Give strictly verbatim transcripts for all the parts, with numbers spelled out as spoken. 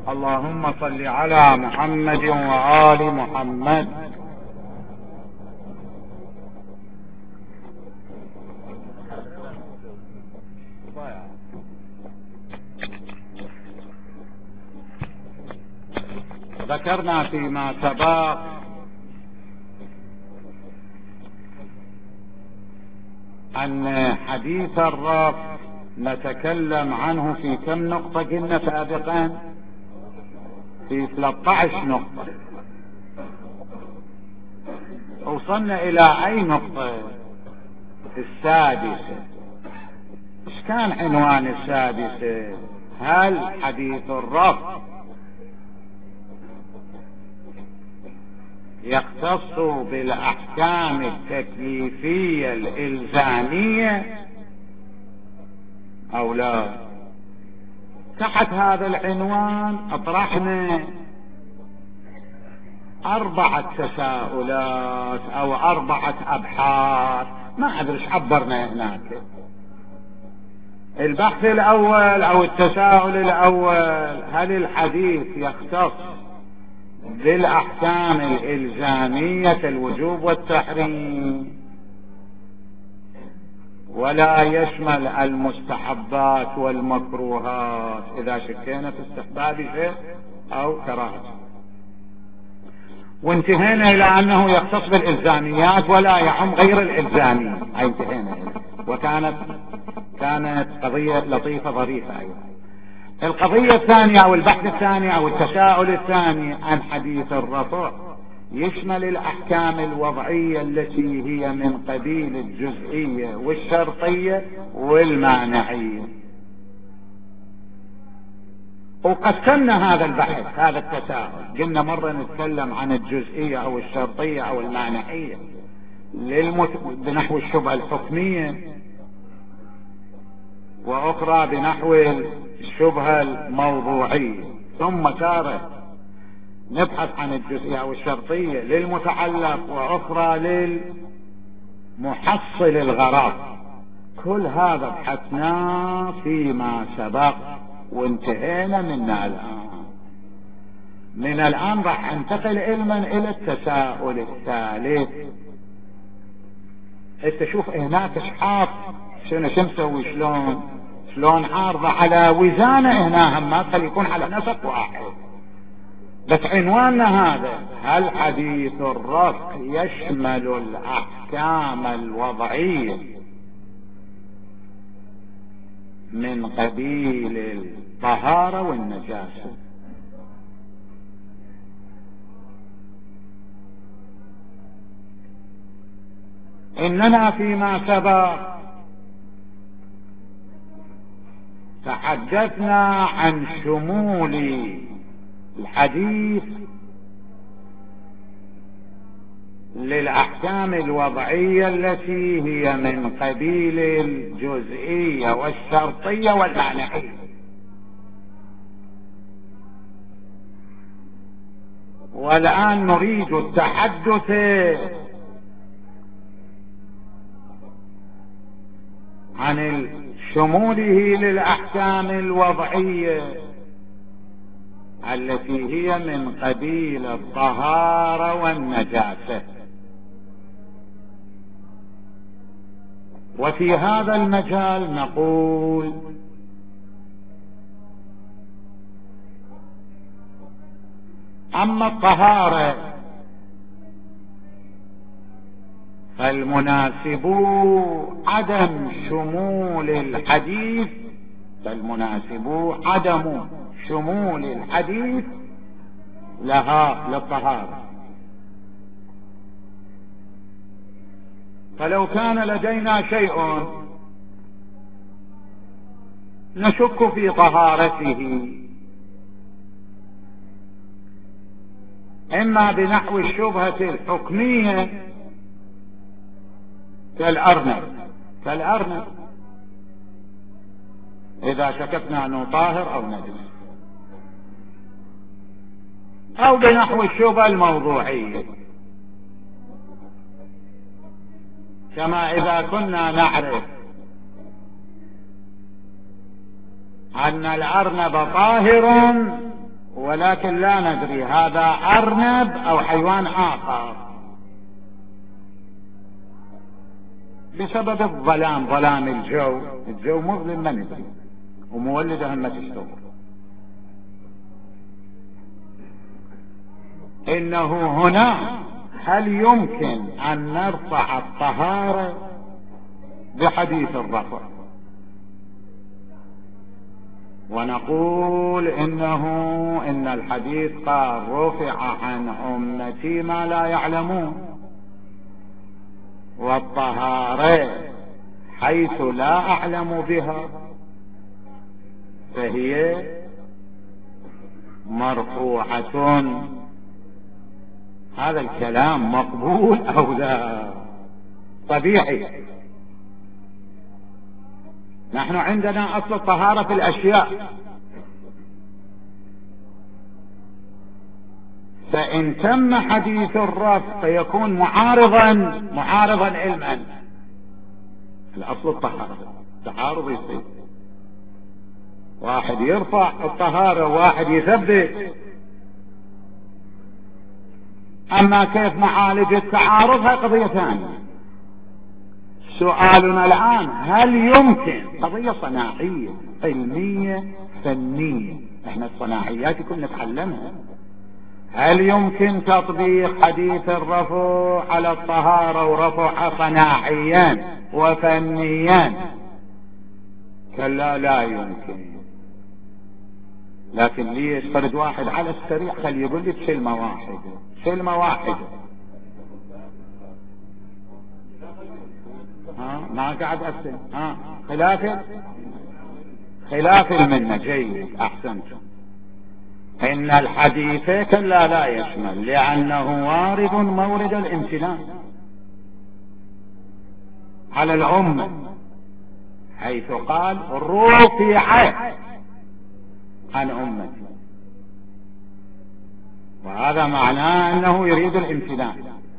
اللهم صل على محمد وآل محمد. ذكرنا فيما سبق أن حديث الرفع نتكلم عنه في كم نقطة قلنا سابقا؟ في ثلاثة عشر نقطة. وصلنا إلى أي نقطة؟ السادسة. إيش كان عنوان السادسة؟ هل حديث الرفع يختص بالأحكام التكليفية الإلزامية أو لا؟ تحت هذا العنوان أطرحنا أربعة تساؤلات أو أربعة أبحاث، ما أدري ايش عبرنا هناك. البحث الأول أو التساؤل الأول: هل الحديث يختص بالأحكام الإلزامية كالوجوب والتحريم ولا يشمل المستحبات والمكروهات إذا شكينا في استحباب شيء أو كراهة؟ وانتهينا إلى أنه يختص بالإلزاميات ولا يعم غير الإلزامي، أي انتهينا. وكانت كانت قضية لطيفة ظريفة أيضا. القضية الثانية أو البحث الثاني أو التساؤل الثاني عن حديث الرفع: يشمل الأحكام الوضعية التي هي من قبيل الجزئية والشرطية والمانعية. وقسمنا هذا البحث هذا التساؤل، قلنا مرة نتكلم عن الجزئية أو الشرطية أو المانعية للمت... بنحو الشبهة الحكمية، وأخرى بنحو الشبهة الموضوعية، ثم تارة نبحث عن الجزئية أو الشرطية للمتعلق، وأخرى للمحصل الغرض. كل هذا بحثناه فيما سبق وانتهينا منه الآن. من الآن راح انتقل علما إلى التساؤل الثالث. انت شوف هناك اشحاط شنو شمسوي شلون شلون عارضة على وزانة، هنا هم ما خلي يكون على نسق واحد. بس عنواننا هذا: هل حديث الرفع يشمل الأحكام الوضعية من قبيل الطهارة والنجاسة؟ إننا فيما سبق تحدثنا عن شمول الحديث للأحكام الوضعية التي هي من قبيل الجزئية والشرطية والمانعية. والآن نريد التحدث عن شموله للأحكام الوضعية التي هي من قبيل الطهارة والنجاسة. وفي هذا المجال نقول: أما الطهارة فالمناسب عدم شمول الحديث فالمناسب عدم شمول الحديث لها للطهارة. فلو كان لدينا شيء نشك في طهارته، إما بنحو الشبهة الحكمية كالأرنب كالأرنب إذا شككنا أنه طاهر أو نجس، أو بنحو الشبهة الموضوعية، كما إذا كنا نعرف أن الأرنب طاهر ولكن لا ندري هذا أرنب أو حيوان آخر بسبب الظلام، ظلام الجو، الجو مظلم ما ندري، ومولده ما تشتغل. إنه هنا هل يمكن أن نرفع الطهارة بحديث الرفع ونقول إنه إن الحديث قال رفع عن أمتي ما لا يعلمون، والطهارة حيث لا أعلم بها فهي مرفوعة؟ هذا الكلام مقبول أو لا؟ طبيعي. نحن عندنا أصل الطهارة في الأشياء، فإن تم حديث الرفع فيكون معارضا معارضا علما. الأصل الطهارة، تعارض يصير، واحد يرفع الطهارة وواحد يثبت. أما كيف نعالج التعارض هي قضية ثانية. سؤالنا الآن هل يمكن، قضية صناعية علمية فنية، احنا الصناعيات كنا نتعلمها، هل يمكن تطبيق حديث الرفع على الطهارة ورفع صناعيا وفنيا؟ كلا لا يمكن. لكن ليش فرد واحد على السريع خل يقول لي كلمة واحدة، كلمة واحدة، ها ما قاعد أسلم، ها خلاف خلاف المنة. جيد، أحسنت. إن الحديث كلا لا يشمل، لأنه وارد مورد الامتنان على الأمة، حيث قال رفع عن أمتي، وهذا معناه أنه يريد الامتنان،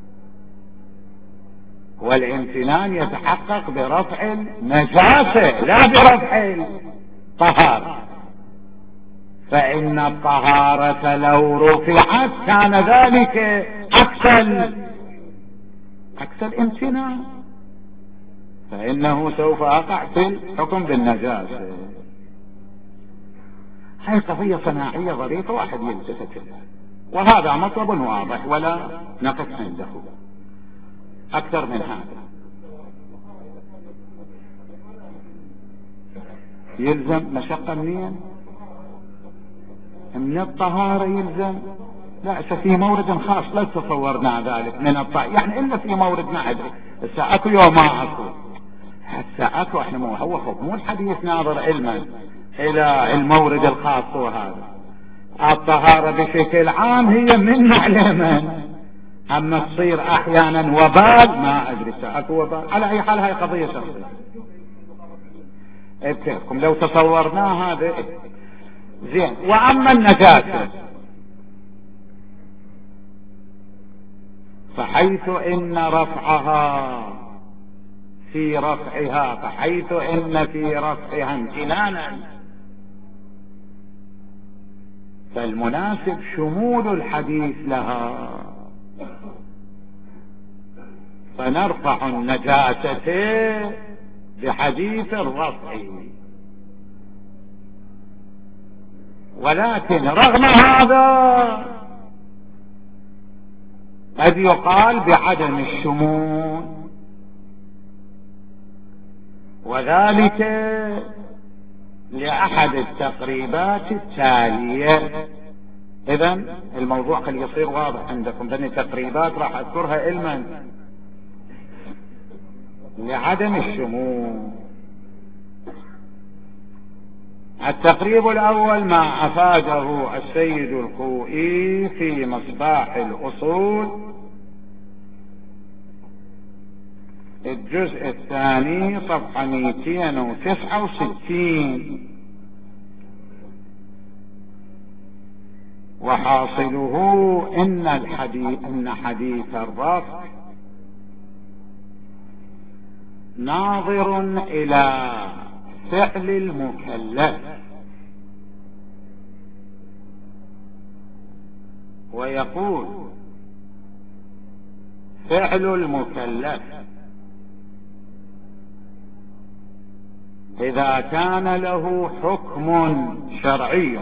والامتنان يتحقق برفع النجاسة لا برفع الطهارة. فإن الطهارة لو رفعت كان ذلك عكس عكس الامتنان، فإنه سوف أقع في الحكم بالنجاسة. هاي قضية صناعية ظريفة واحد يلتفت لها، وهذا مطلب واضح ولا نقف عنده أكثر من هذا. يلزم مشقة منين؟ من الطهارة يلزم؟ لا، في مورد خاص لا تصورنا ذلك من الطهارة، يعني إلا في مورد ما أدري هسه أكو يوم ما أكو، هسه أكو. إحنا مو هو خب مو الحديث ناظر علما إلى المورد الخاص، وهذا الطهارة بشكل عام هي من معلمة، أما تصير أحيانا وبال ما أدري أكو وبال. على أي حال هاي قضية شخصية ابتكم لو تصورناها هذا زين. وأما النجاسة فحيث إن رفعها في رفعها فحيث إن في رفعها امتنانا، فالمناسب شمول الحديث لها، فنرفع النجاسة بحديث الرفع. ولكن رغم هذا قد يقال بعدم الشمول، وذلك لأحد التقريبات التالية. إذن الموضوع قد يصير واضح عندكم، لأن التقريبات راح أذكرها علما لعدم الشمول. التقريب الأول ما أفاده السيد الخوئي في مصباح الأصول الجزء الثاني صفحة مئتين وتسعة وستين، وحاصله إن الحديث إن حديث الرفع ناظر إلى فعل المكلف، ويقول فعل المكلف إذا كان له حكم شرعي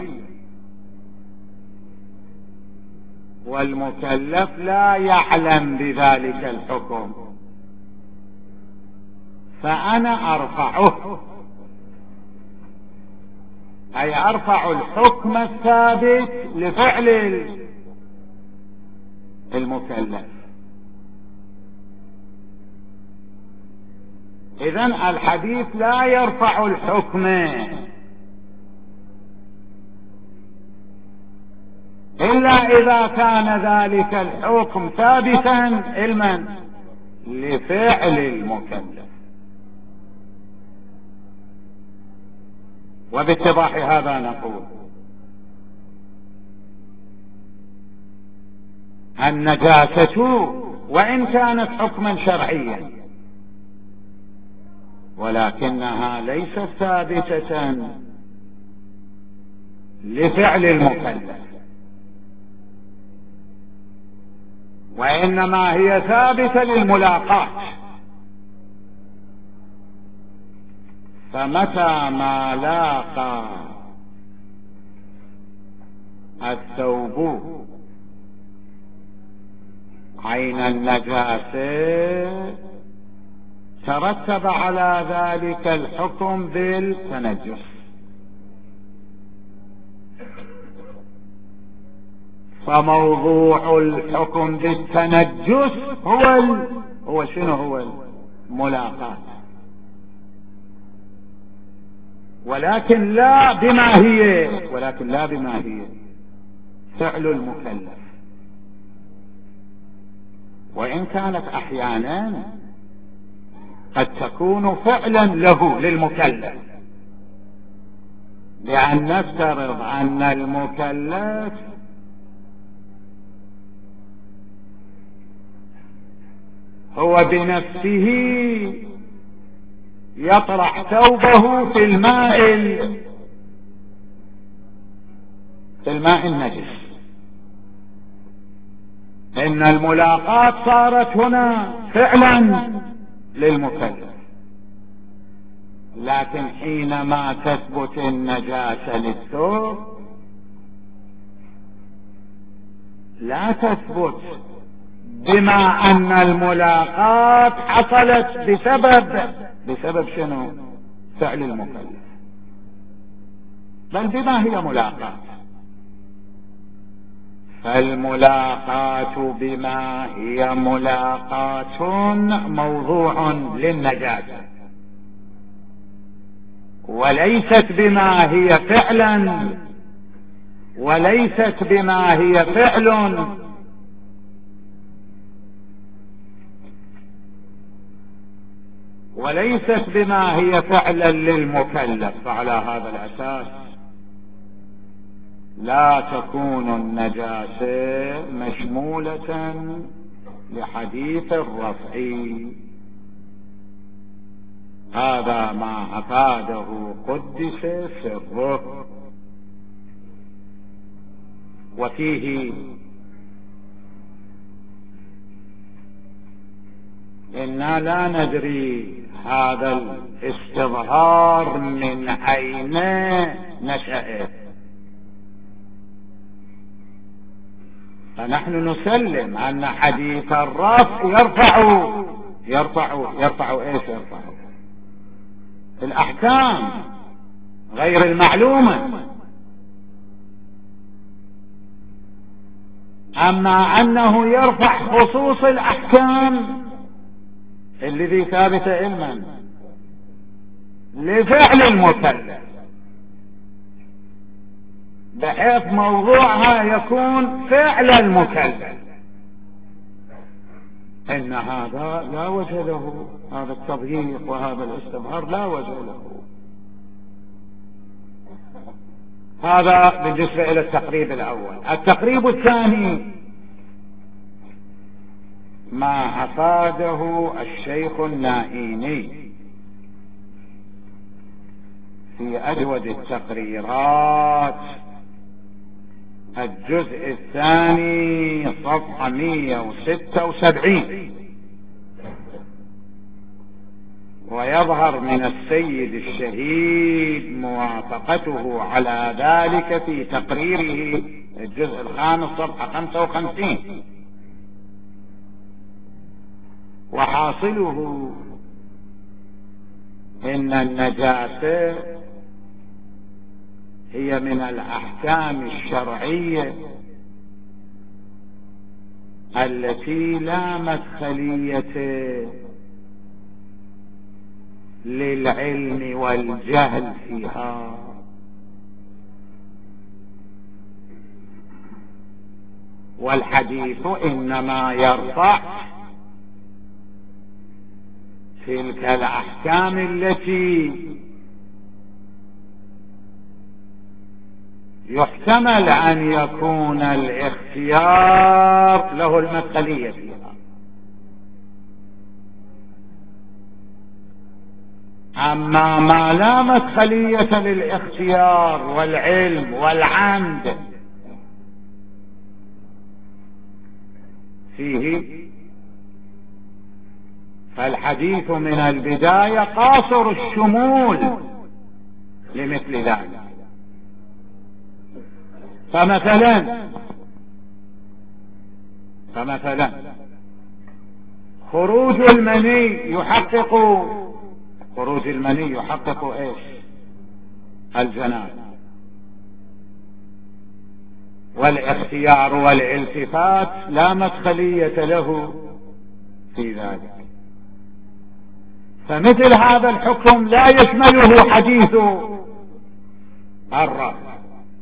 والمكلف لا يعلم بذلك الحكم فأنا أرفعه، أي أرفع الحكم الثابت لفعل المكلف. إذن الحديث لا يرفع الحكم إلا إذا كان ذلك الحكم ثابتا علما لفعل المكلف. وباتضاح هذا نقول النجاسة وإن كانت حكما شرعيا ولكنها ليست ثابتة لفعل المكلف، وإنما هي ثابتة للملاقاة. فمتى ما لاقى الثوب عين النجاسة ترتب على ذلك الحكم بالتنجس. فموضوع الحكم بالتنجس هو ال... هو شنو؟ هو الملاقاة، ولكن لا بما هي ولكن لا بما هي فعل المكلف. وإن كانت أحيانا قد تكون فعلا له للمكلف، لأن نفترض أن المكلف هو بنفسه يطرح ثوبه في الماء في الماء النجس. إن الملاقاة صارت هنا فعلا للمكلف، لكن حينما تثبت النجاسة للثوب لا تثبت بما أن الملاقاة حصلت بسبب بسبب شنو؟ فعل المكلف، بل بما هي ملاقاة. فالملاقاة بما هي ملاقاة موضوع للنجاسة، وليست بما هي فعلا وليست بما هي فعل وليست بما هي فعلا للمكلف. فعلى هذا الأساس لا تكون النجاسة مشمولة لحديث الرفع. هذا ما أفاده قدس سره. وفيه إنا لا ندري هذا الاستظهار من أين نشأ، فنحن نسلم أن حديث الرفع يرفع يرفع يرفع ايش؟ يرفع الأحكام غير المعلومة. أما أنه يرفع خصوص الأحكام الذي ثابت علما لفعل المكلف، بحيث موضوعها يكون فعل المكلف. إن هذا لا وجه له، هذا التضييق وهذا الاستظهار لا وجه له. هذا بالنسبة إلى التقريب الأول. التقريب الثاني ما أفاده الشيخ النائيني في أجود التقريرات الجزء الثاني صفحة مئة وستة وسبعين. ويظهر من السيد الشهيد موافقته على ذلك في تقريره الجزء الخامس صفحة خمسة وخمسين. وحاصله إن النجاسة هي من الأحكام الشرعية التي لا مدخلية للعلم والجهل فيها، والحديث إنما يرفع تلك الأحكام التي يحتمل أن يكون الاختيار له المدخلية فيها. أما ما لا مدخلية للاختيار والعلم والعمد فيه فالحديث من البداية قاصر الشمول لمثل ذلك. فمثلا فمثلا خروج المني يحقق خروج المني يحقق ايش؟ الجنابة، والاختيار والالتفات لا مدخلية له في ذلك. فمثل هذا الحكم لا يشمله حديث الرفع.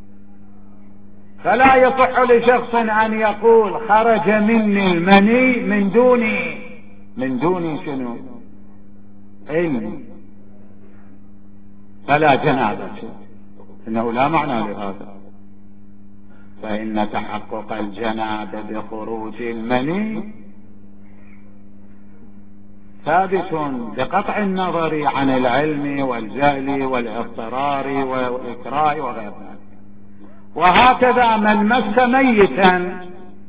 فلا يصح لشخص أن يقول خرج مني المني من دون من دون شنو؟ علم، فلا جنابة، إنه لا معنى لهذا. فإن تحقق الجنابة بخروج المني ثابت بقطع النظر عن العلم والجهل والاضطرار والإكراه وغير ذلك. وهكذا من مس ميتا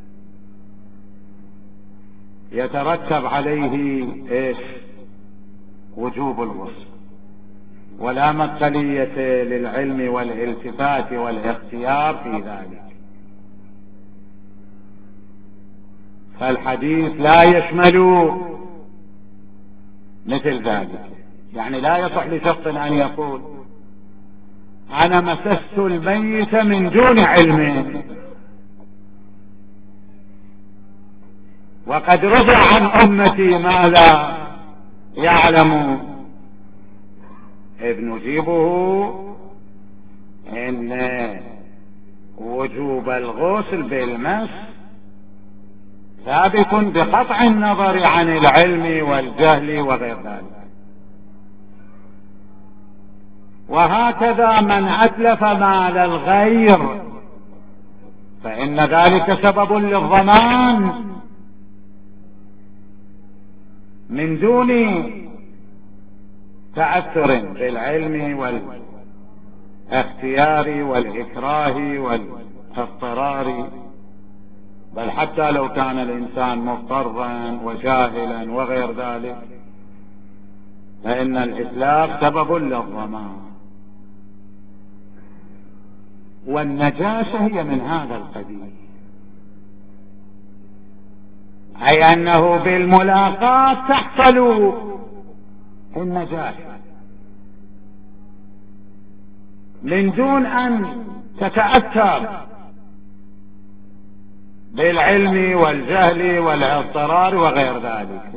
يترتب عليه ايش؟ وجوب الغسل، ولا مدخلية للعلم والالتفات والاختيار في ذلك. فالحديث لا يشمل مثل ذلك. يعني لا يصح لشخص أن يقول أنا مسست الميت من دون علم، وقد رفع عن أمتي ما لا يعلم. إذ نجيبه إن وجوب الغسل بالمس ثابت بقطع النظر عن العلم والجهل وغير ذلك. وهكذا من أتلف مال الغير فإن ذلك سبب للضمان من دون تأثر بالعلم والاختيار والإكراه والاضطرار، بل حتى لو كان الإنسان مضطرا وجاهلا وغير ذلك فإن الإتلاف سبب للضمان. والنجاسة هي من هذا القبيل، أي أنه بالملاقاة تحصل النجاسة من دون أن تتأثر بالعلم والجهل والاضطرار وغير ذلك.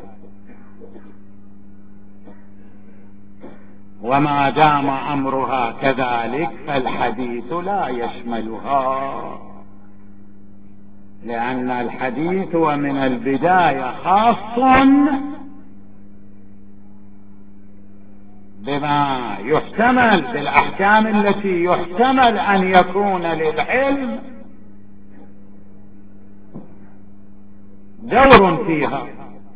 وما دام أمرها كذلك فالحديث لا يشملها، لأن الحديث ومن البداية خاص بما يحتمل بالأحكام التي يحتمل أن يكون للعلم دور فيها،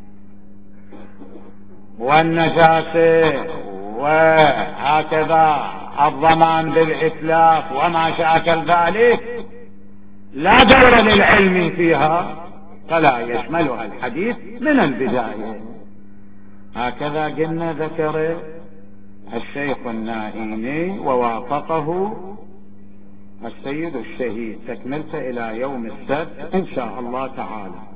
والنجاسة وهكذا الضمان بالإتلاف وما شاكل ذلك لا دور للعلم فيها فلا يشملها الحديث من البداية. هكذا قلنا ذكر الشيخ النائيني ووافقه السيد الشهيد. تكملت إلى يوم السبت إن شاء الله تعالى.